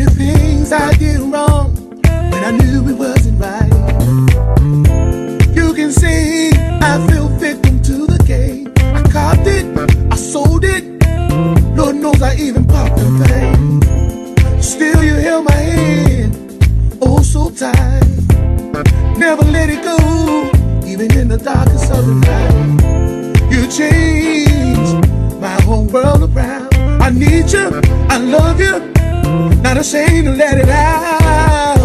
Many things I did wrong when I knew it wasn't right. You can see I fell victim to the game. I copped it, I sold it. Lord knows I even popped a thing. Still you held my hand, oh so tight. Never let it go, even in the darkest of the night. You changed my whole world around. I need you, I love you, not ashamed to let it out.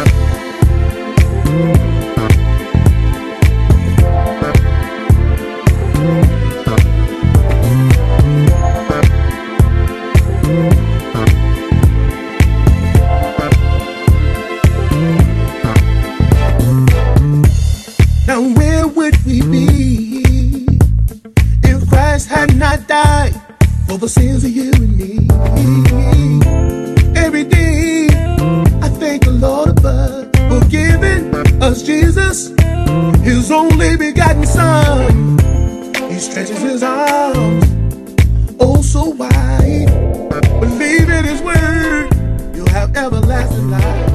Now where would we be if Christ had not died for the sins of you and me? Every day I thank the Lord above for giving us Jesus, His only begotten Son. He stretches His arms, oh so wide. Believe in His word, you'll have everlasting life.